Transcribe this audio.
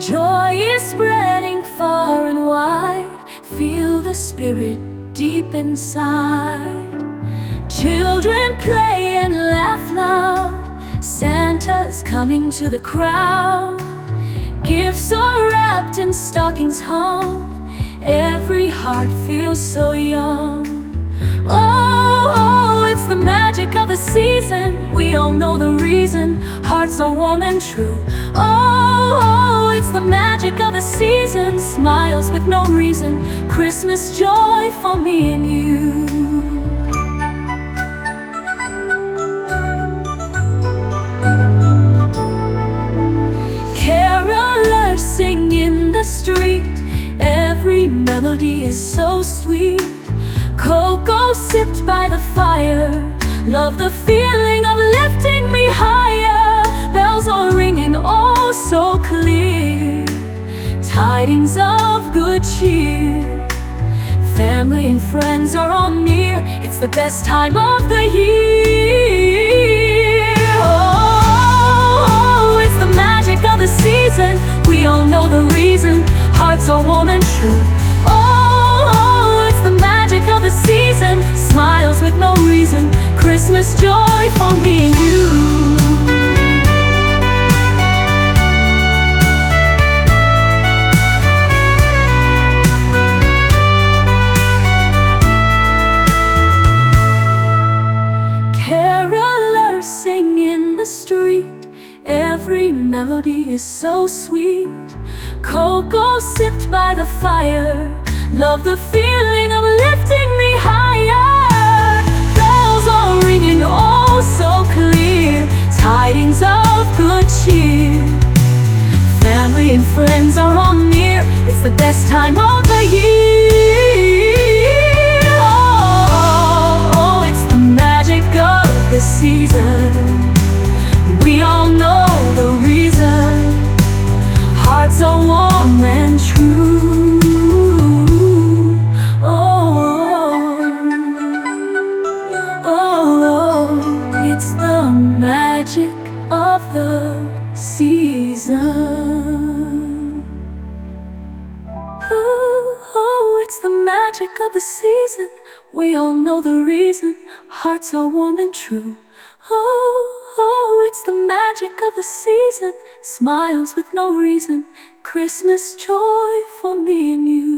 Joy is spreading far and wide. Feel the spirit deep inside. Children play and laugh loud. Santa's coming to the crowd. Gifts are wrapped in stockings hung. Every heart feels so young. Oh, oh, it's the magic of the season. We all know the reason. Hearts are warm and true. Oh, oh, it's the magic of the season. Smiles with no reason. Christmas joy for me and you. Carolers sing in the street. Every melody is so sweet. Cocoa sipped by the fire. Love the feeling of lifting me higher. Bells are ringing oh so clear. Tidings of good cheer. Family and friends are all near. It's the best time of the year. Oh, oh, it's the magic of the season. We all know the reason. Hearts are warm and true. Oh, oh, it's the magic of the season. Smiles with no reason. Christmas joy for me and you. Carolers sing in the street. Every melody is so sweet. Cocoa sipped by the fire. Love the feeling of lifting me higher. Bells are ringing oh so clear. Tidings of good cheer. Family and friends are all near. It's the best time of the year. Oh, oh, it's the magic of the season. We all know the reason. Hearts are warm and true. Oh, oh, oh, it's the magic of the season. Oh, oh, it's the magic of the season. We all know the reason. Hearts are warm and true. Oh, oh, it's the magic of the season. Smiles with no reason. Christmas joy for me and you.